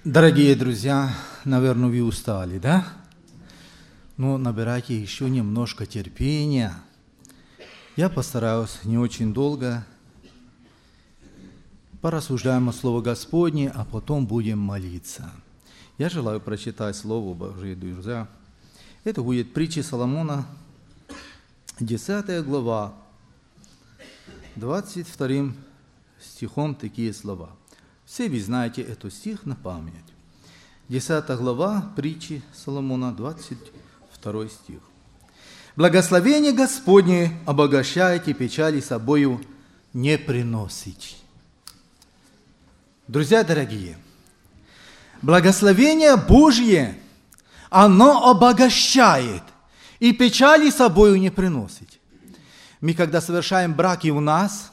Дорогие друзья, наверное, вы устали, да? Но набирайте еще немножко терпения. Я постараюсь не очень долго. Порассуждаем о Слове Господне, а потом будем молиться. Я желаю прочитать Слово Божие, друзья. Это будет притча Соломона, 10 глава, 22 стихом такие слова. Все вы знаете этот стих на память. 10 глава притчи Соломона, 22 стих. «Благословение Господне обогащает и печали собою не приносить». Друзья дорогие, благословение Божье, оно обогащает и печали собою не приносит. Мы, когда совершаем браки у нас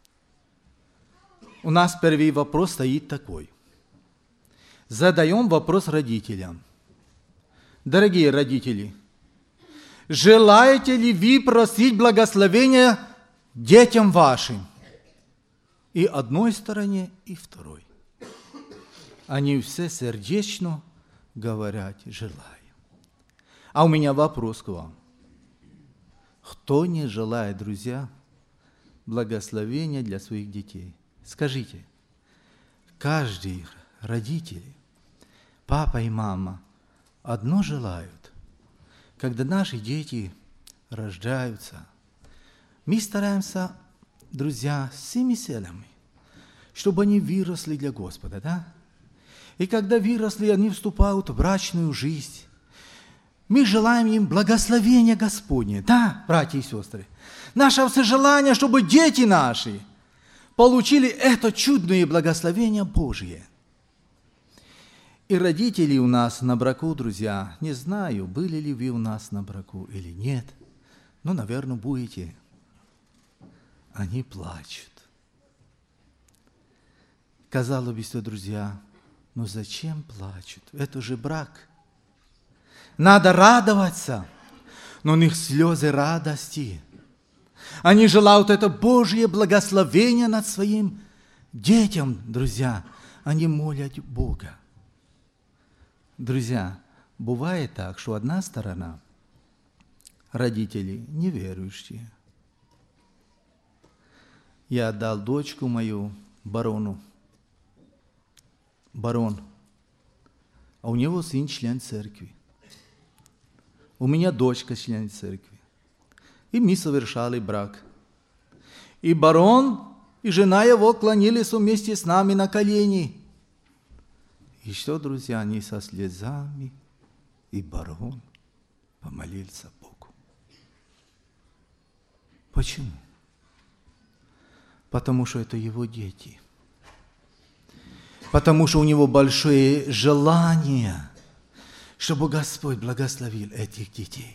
первый вопрос стоит такой. Задаем вопрос родителям. Дорогие родители, желаете ли вы просить благословения детям вашим? И одной стороне, и второй. Они все сердечно говорят, желаю. А у меня вопрос к вам. Кто не желает, друзья, благословения для своих детей? Скажите, каждый родитель, папа и мама, одно желают. Когда наши дети рождаются, мы стараемся, друзья, всеми силами, чтобы они выросли для Господа, да? И когда выросли, они вступают в брачную жизнь. Мы желаем им благословения Господне, да, братья и сестры? Наше все желание, чтобы дети наши получили это чудное благословение Божие. И родители у нас на браку, друзья, не знаю, были ли вы у нас на браку или нет, но, наверное, будете. Они плачут. Казалось бы, что, друзья, ну зачем плачут? Это же брак. Надо радоваться, но у них слезы радости. Они желают это Божье благословение над своим детям, друзья. Они молят Бога. Друзья, бывает так, что одна сторона родители неверующие. Я отдал дочку мою барону. Барон. А у него сын член церкви. У меня дочка член церкви. И мы совершали брак. И барон, и жена его клонились вместе с нами на колени. И что, друзья, они со слезами, и барон помолился Богу. Почему? Потому что это его дети. Потому что у него большое желание, чтобы Господь благословил этих детей.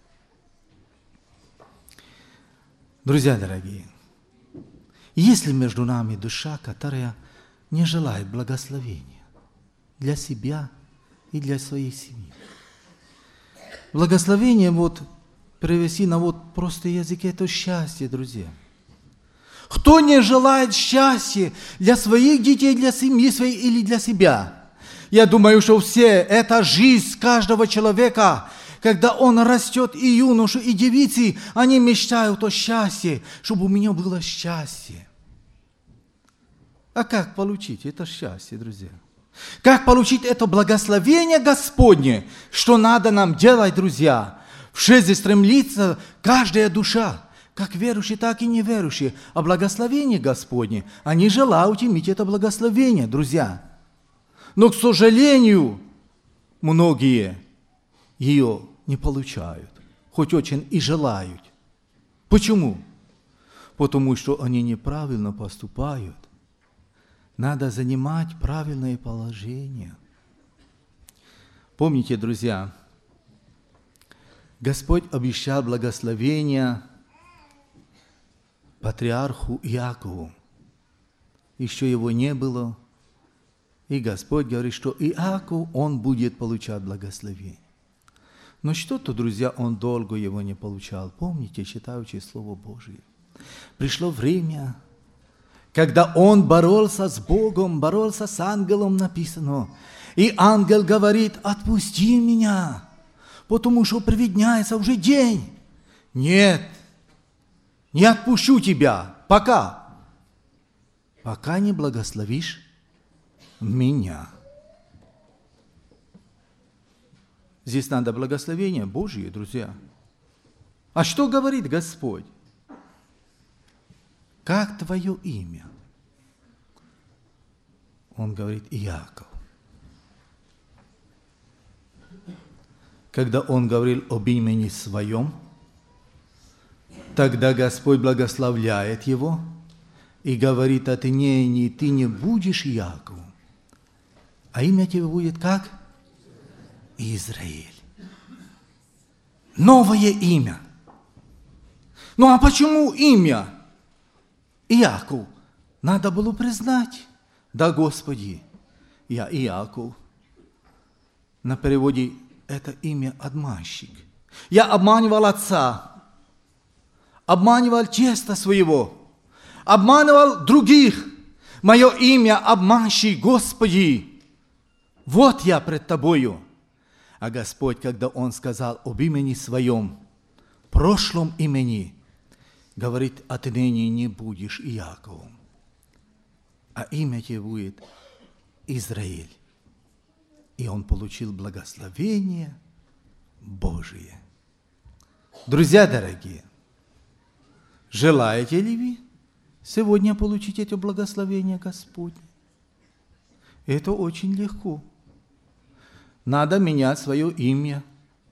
Друзья дорогие, есть ли между нами душа, которая не желает благословения для себя и для своей семьи? Благословение, перевести на простой язык, это счастье, друзья. Кто не желает счастья для своих детей, для семьи своей или для себя? Я думаю, что все, это жизнь каждого человека. Когда он растет, и юношу, и девицы, они мечтают о счастье, чтобы у меня было счастье. А как получить это счастье, друзья? Как получить это благословение Господне? Что надо нам делать, друзья? В жизни стремится каждая душа, как верующие, так и неверующие. А благословение Господне, они желают иметь это благословение, друзья. Но, к сожалению, многие ее не получают, хоть очень и желают. Почему? Потому что они неправильно поступают. Надо занимать правильное положение. Помните, друзья, Господь обещал благословение патриарху Иакову. Еще его не было. И Господь говорит, что Иаков, он будет получать благословение. Но что-то, друзья, он долго его не получал. Помните, читаючи Слово Божие. Пришло время, когда он боролся с Богом, боролся с ангелом, написано. И ангел говорит: отпусти меня, потому что привидняется уже день. Нет, не отпущу тебя, пока не благословишь меня. Здесь надо благословение Божье, друзья. А что говорит Господь? Как твое имя? Он говорит: Иаков. Когда он говорил об имени своем, тогда Господь благословляет его и говорит: отныне ты не будешь Иаковом, а имя тебе будет как? Израиль. Новое имя. Ну а почему имя Иаков? Надо было признать: да, Господи, я Иаков. На переводе это имя обманщик. Я обманывал отца, обманывал теста своего, обманывал других. Мое имя обманщик, Господи. Вот я пред Тобою. А Господь, когда Он сказал об имени Своем, прошлом имени, говорит: отныне не будешь Иаковом, а имя тебе будет Израиль. И он получил благословение Божие. Друзья дорогие, желаете ли вы сегодня получить это благословение Господне? Это очень легко. Надо менять свое имя.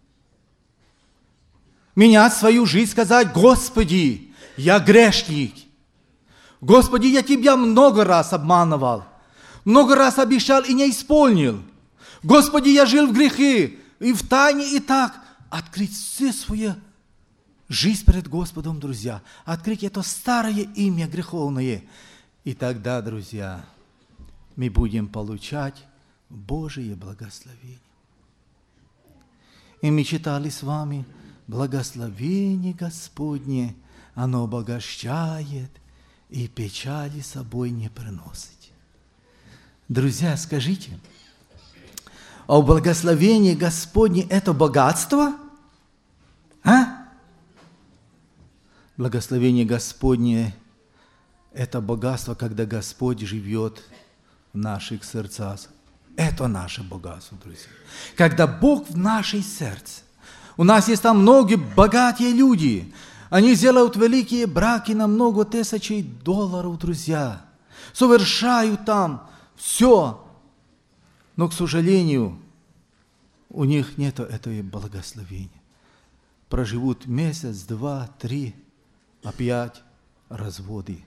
Менять свою жизнь, сказать: Господи, я грешник. Господи, я Тебя много раз обманывал, много раз обещал и не исполнил. Господи, я жил в грехе, и в тайне, и так. Открыть все свою жизнь перед Господом, друзья. Открыть это старое имя греховное. И тогда, друзья, мы будем получать Божие благословение. И мы читали с вами: благословение Господне, оно обогащает и печали собой не приносит. Друзья, скажите, а благословение Господне – это богатство? А? Благословение Господне – это богатство, когда Господь живет в наших сердцах. Это наше богатство, друзья. Когда Бог в нашей сердце. У нас есть там многие богатые люди. Они делают великие браки на много тысяч долларов, друзья. Совершают там все. Но, к сожалению, у них нет этого благословения. Проживут месяц, 2, 3, опять разводы.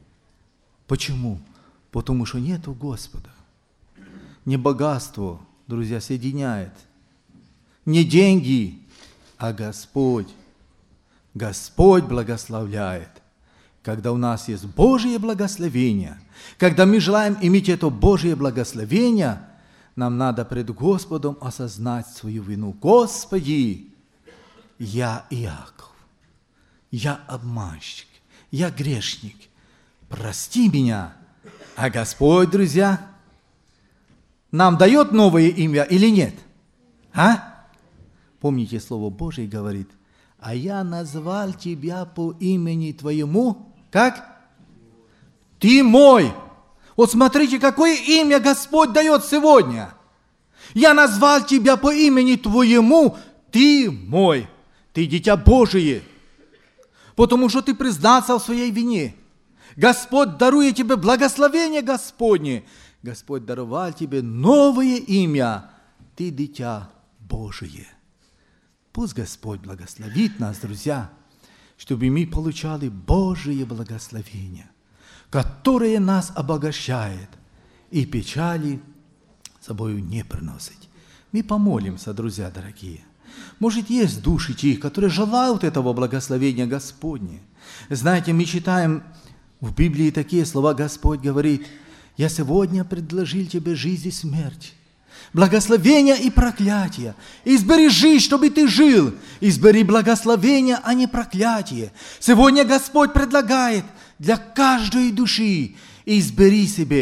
Почему? Потому что нету Господа. Не богатство, друзья, соединяет. Не деньги, а Господь. Господь благословляет. Когда у нас есть Божие благословение, когда мы желаем иметь это Божие благословение, нам надо пред Господом осознать свою вину. Господи, я Иаков, я обманщик, я грешник. Прости меня. А Господь, друзья, нам дает новое имя или нет? А? Помните, Слово Божие говорит: а я назвал тебя по имени твоему, как? Ты мой. Вот смотрите, какое имя Господь дает сегодня. Я назвал тебя по имени твоему, ты мой. Ты дитя Божие. Потому что ты признался в своей вине. Господь дарует тебе благословение Господне. Господь даровал тебе новое имя. Ты дитя Божие. Пусть Господь благословит нас, друзья, чтобы мы получали Божие благословение, которое нас обогащает и печали собою не приносит. Мы помолимся, друзья дорогие. Может, есть души тех, которые желают этого благословения Господня. Знаете, мы читаем в Библии такие слова. Господь говорит: «Я сегодня предложил тебе жизнь и смерть, благословение и проклятие. Избери жизнь, чтобы ты жил. Избери благословение, а не проклятие». Сегодня Господь предлагает для каждой души: избери себе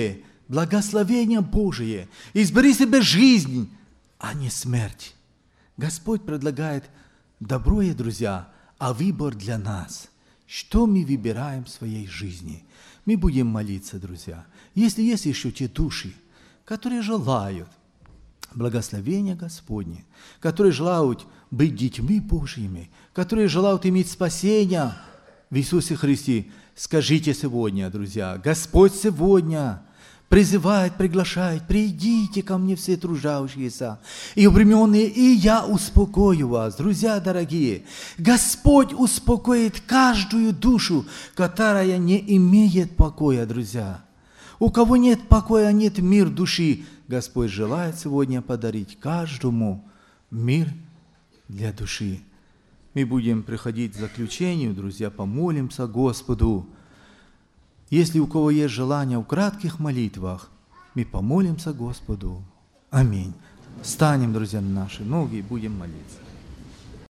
благословение Божие. Избери себе жизнь, а не смерть. Господь предлагает добро, друзья, а выбор для нас. Что мы выбираем в своей жизни? Мы будем молиться, друзья. Если есть еще те души, которые желают благословения Господне, которые желают быть детьми Божьими, которые желают иметь спасение в Иисусе Христе, скажите сегодня, друзья, Господь сегодня призывает, приглашает: придите ко мне все труждающиеся и обремененные, и я успокою вас. Друзья дорогие, Господь успокоит каждую душу, которая не имеет покоя, друзья. У кого нет покоя, нет мира души. Господь желает сегодня подарить каждому мир для души. Мы будем приходить к заключению, друзья, помолимся Господу. Если у кого есть желание в кратких молитвах, мы помолимся Господу. Аминь. Встанем, друзья, на наши ноги и будем молиться.